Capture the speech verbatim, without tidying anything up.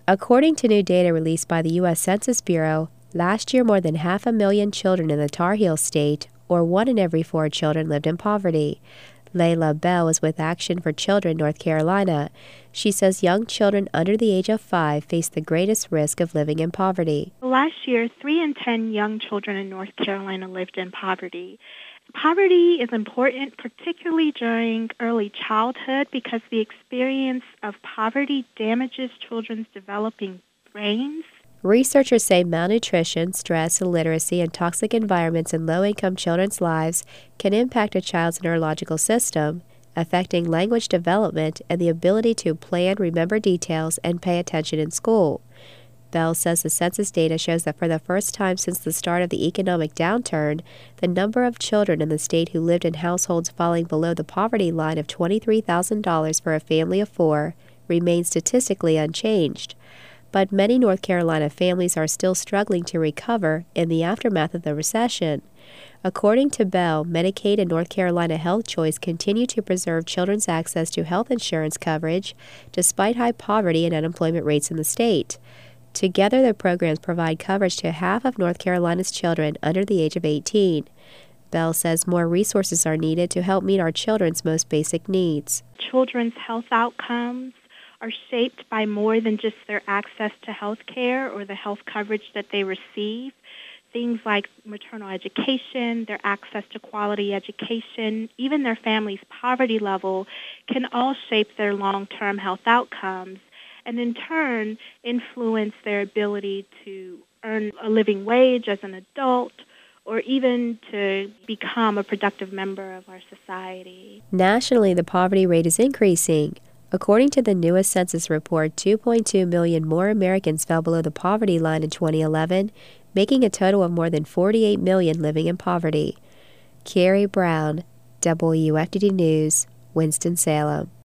According to new data released by the U S Census Bureau, last year more than half a million children in the Tar Heel State, or one in every four children, lived in poverty. Layla Bell is with Action for Children North Carolina. She says young children under the age of five face the greatest risk of living in poverty. Last year, three in ten young children in North Carolina lived in poverty. Poverty is important, particularly during early childhood, because the experience of poverty damages children's developing brains. Researchers say malnutrition, stress, illiteracy, and toxic environments in low-income children's lives can impact a child's neurological system, affecting language development and the ability to plan, remember details, and pay attention in school. Bell says the census data shows that for the first time since the start of the economic downturn, the number of children in the state who lived in households falling below the poverty line of twenty-three thousand dollars for a family of four remains statistically unchanged. But many North Carolina families are still struggling to recover in the aftermath of the recession. According to Bell, Medicaid and North Carolina Health Choice continue to preserve children's access to health insurance coverage despite high poverty and unemployment rates in the state. Together, the programs provide coverage to half of North Carolina's children under the age of eighteen. Bell says more resources are needed to help meet our children's most basic needs. Children's health outcomes are shaped by more than just their access to health care or the health coverage that they receive. Things like maternal education, their access to quality education, even their family's poverty level can all shape their long-term health outcomes and in turn influence their ability to earn a living wage as an adult or even to become a productive member of our society. Nationally, the poverty rate is increasing. According to the newest census report, two point two million more Americans fell below the poverty line in twenty eleven, making a total of more than forty-eight million living in poverty. Carrie Brown, W F D D News, Winston-Salem.